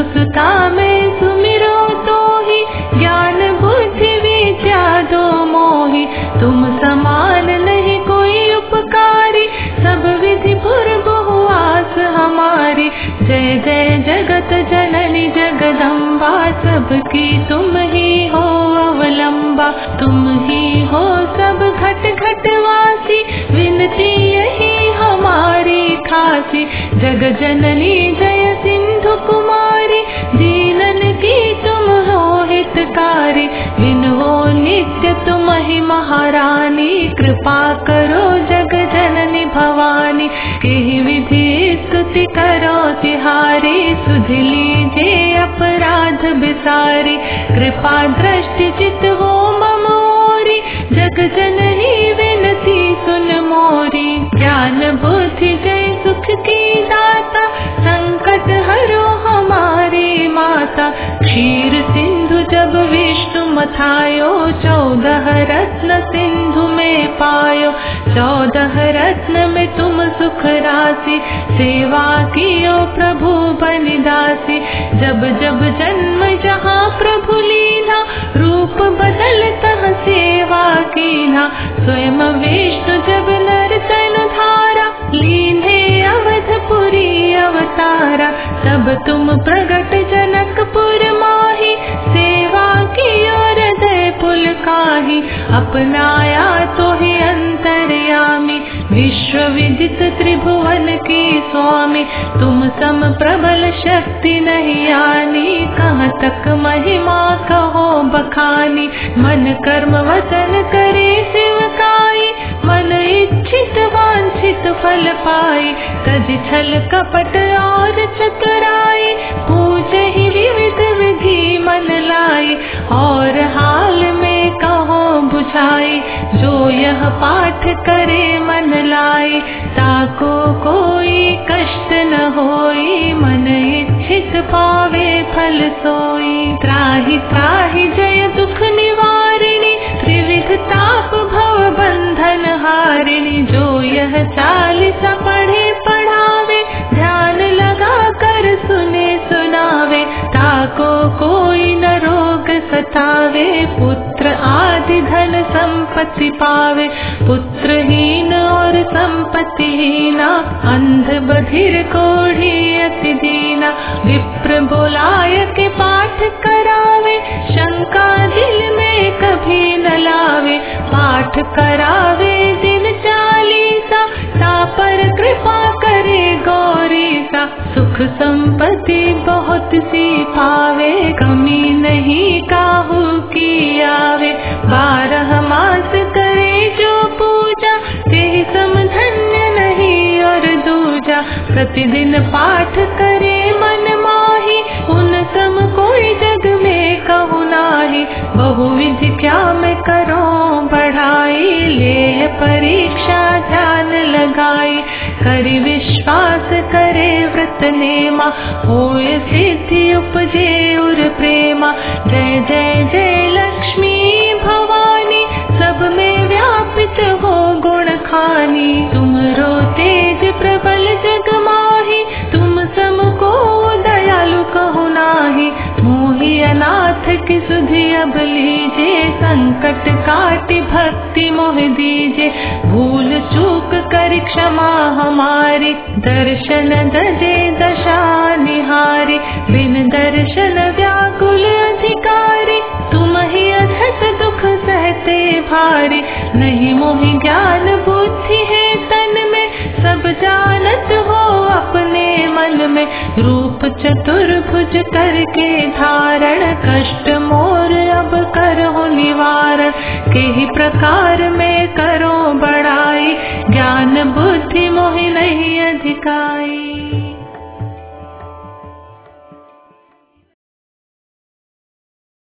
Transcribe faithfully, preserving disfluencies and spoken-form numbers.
सुता में सुमिरो तो ही, ज्ञान बुद्धि विद्या दो मोहि। तुम समान नहीं कोई उपकारी, सब विधि पूर्व आस हमारी। जय जय जगत जननी जगदम्बा, सबकी तुम ही हो अवलंबा। तुम ही हो सब घट घट वासी, विनती यही हमारी खासी। जग जननी जय सिंधु कुमारी, दीनन की तुम हो हितकारी। विनवो नित्य तुम ही महारानी, कृपा करो जग जननी भवानी। केहि विधि स्तुति करो तिहारी, सुध लीजिए अपराध बिसारी। कृपा दृष्टि चित हो मम ओरी, जग जननी विनती सुन मोरी। ज्ञान बुद्धि जय सुख की दाता, संकट हरो हमारी माता। क्षीर सिंधु जब विष्णु मथायो, चौदह रत्न सिंधु में पायो। चौदह रत्न में तुम सुख राशि, सेवा कियो प्रभु बनिदासी। जब जब जन्म जहाँ प्रभु लीना, रूप बदल तह सेवा कीना। स्वयं विष्णु जब नर तन धारा, लीन्हे अवधपुरी अवतारा। तब तुम प्रगट जनकपुर माही, सेवा की हृदय पुलकाहि। अपनाया तो ही अंतर्यामी, विश्व विदित त्रिभुवन की स्वामी। तुम सम प्रबल शक्ति नहीं आनी, कहाँ तक महिमा कहो बखानी। मन कर्म वचन करे शिवकाई, मन इच्छित वांछित फल पाई। तज छल कपट और चतुराई, पूजे ही विविध विधि मन लाई। और हाल में कहो बुझाई, जो यह पाठ करे मन लाई। ताको कोई कष्ट न होई, मन इच्छित पावे फल सोई। त्राहि त्राहि जय दुख निवारिणी, त्रिविध ताप भव बंधन हारिणी। जो यह चालीसा पढ़े पढ़ावे, ध्यान लगा कर सुने सुनावे। ताको कोई न रोग सतावे, पुत्र आदि धन संपत्ति पावे। पुत्रहीन और संपत्तिहीना, अंध बधिर कोढ़ी अति दीना। विप्र बोलाय के पाठ करावे, शंका दिल में कभी न लावे। पाठ करावे दिन चालीसा, ता पर कृपा करे गौरीसा। सुख संपत्ति बहुत सी पावे, कमी नहीं काहू की आवे। बारह मास करे जो पूजा, तेहि सम धन्य नहीं और दूजा। प्रतिदिन पाठ करे मन माही, उन सम कोई जग में कहु नाही। बहुविधि क्या मैं करूं बढ़ाई, ले परीक्षा ध्यान लगाई। करि विश्वास करे व्रत नेमा, होय सिद्धि उपजे उर प्रेमा। जय जय जय लक्ष्मी भवानी, सब में व्यापित हो गुण खानी। तुमरो तेज प्रबल जग माही, तुम सम को दयालु कहु नाही। मोहि अनाथ की सुधि अब लीजे, संकट काटि भक्ति मोह दीजे। भूल चूक कर क्षमा हमारी, दर्शन दजे दशा निहारी। बिन दर्शन व्याकुल अधिकारी, तुम ही अधस दुख सहते भारी। नहीं मोहि ज्ञान बुद्धि है तन में, सब जानत हो अपने मन में। रूप चतुर्भुज करके धारण, कष्ट मोर अब करो निवारण। केहि प्रकार में करो बड़ाई, ज्ञान बुद्धि मोहि नहीं अधिकाई।